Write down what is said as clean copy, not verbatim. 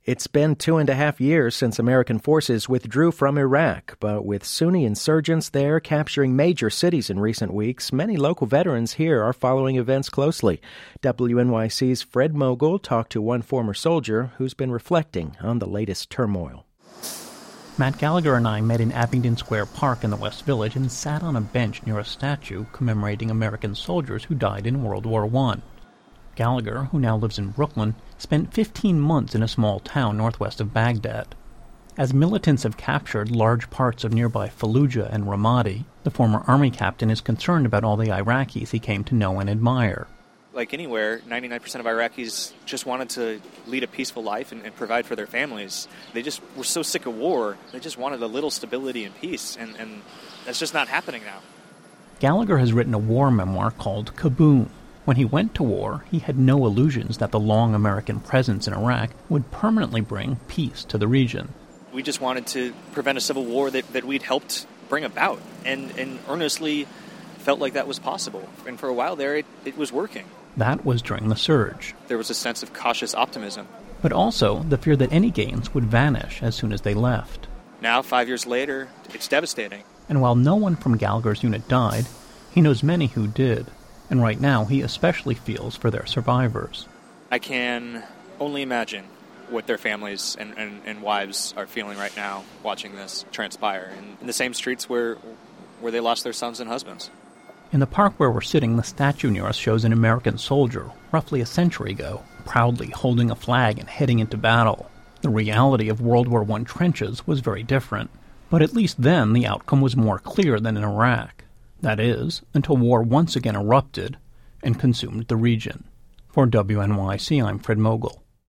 It's been 2.5 years since American forces withdrew from Iraq, but with Sunni insurgents there capturing major cities in recent weeks, many local veterans here are following events closely. WNYC's Fred Mogul talked to one former soldier who's been reflecting on the latest turmoil. Matt Gallagher and I met in Abingdon Square Park in the West Village and sat on a bench near a statue commemorating American soldiers who died in World War I. Gallagher, who now lives in Brooklyn, spent 15 months in a small town northwest of Baghdad. As militants have captured large parts of nearby Fallujah and Ramadi, the former army captain is concerned about all the Iraqis he came to know and admire. Like anywhere, 99% of Iraqis just wanted to lead a peaceful life and provide for their families. They just were so sick of war, they just wanted a little stability and peace, and that's just not happening now. Gallagher has written a war memoir called Kaboom. When he went to war, he had no illusions that the long American presence in Iraq would permanently bring peace to the region. We just wanted to prevent a civil war that we'd helped bring about, and earnestly felt like that was possible. And for a while there, it was working. That was during the surge. There was a sense of cautious optimism. But also the fear that any gains would vanish as soon as they left. Now, 5 years later, it's devastating. And while no one from Gallagher's unit died, he knows many who did. And right now, he especially feels for their survivors. I can only imagine what their families and wives are feeling right now watching this transpire in the same streets where they lost their sons and husbands. In the park where we're sitting, the statue near us shows an American soldier, roughly a century ago, proudly holding a flag and heading into battle. The reality of World War I trenches was very different. But at least then, the outcome was more clear than in Iraq. That is, until war once again erupted and consumed the region. For WNYC, I'm Fred Mogul.